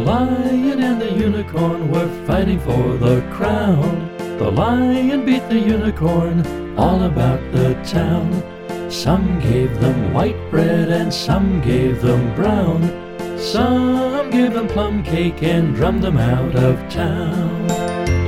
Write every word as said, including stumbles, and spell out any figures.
lion and the unicorn were fighting for the crown. The lion beat the unicorn all about the town. Some gave them white bread and some gave them brown. Some gave them plum cake and drummed them out of town.